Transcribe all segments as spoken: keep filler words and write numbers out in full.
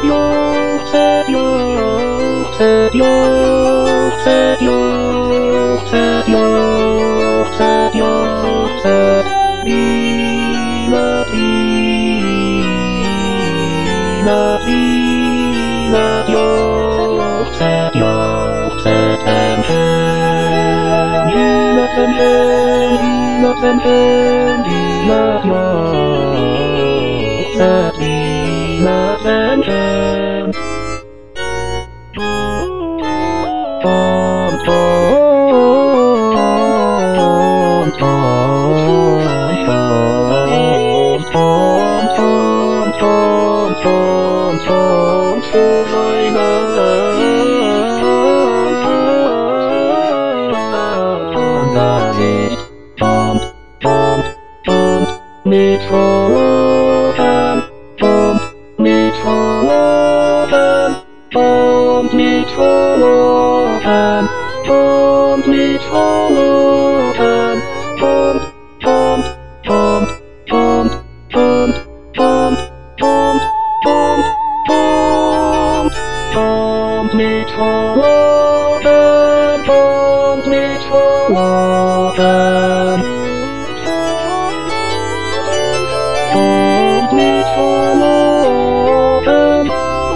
Joseph, Joseph, Joseph, Joseph, Joseph, Joseph, Lila, Lila, Lila, Joseph, Joseph, and him, Lila, and him, Lila, and him, Lila, Joseph, Lila, and him. Tom, Tom, Tom, Tom, Tom, Tom, Tom, Tom, Tom, Tom, Tom, Tom, Tom, Metrohan, Tom, Metrohan, Tom, Metrohan, Tom, Metrohan, Tom, Tom, Tom, Tom, Tom, Tom, Tom, Tom, Tom, Tom, Metrohan, Tom, Metrohan. Tom, Metrohan,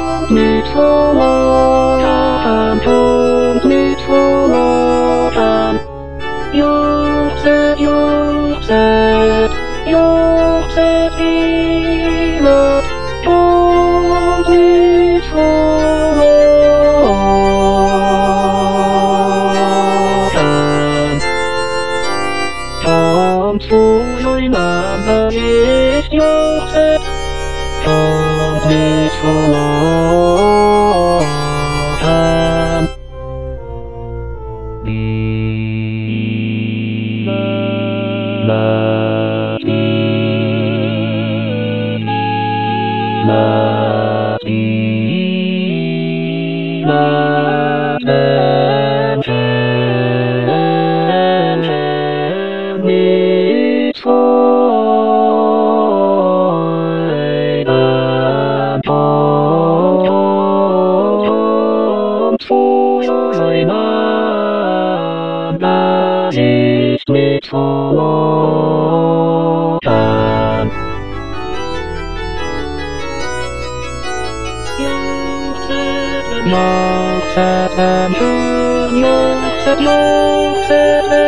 Metrohan, Tom, Metrohan. Joseph, Joseph, Joseph, Lila, Tom, Metrohan. Tom, Troy, Mama, is Joseph, Tom, Metrohan. Lila, Lila, Lila, and and Troy, and Tom, Troy, Mama, is Metrohan. Joseph and him, Joseph, Joseph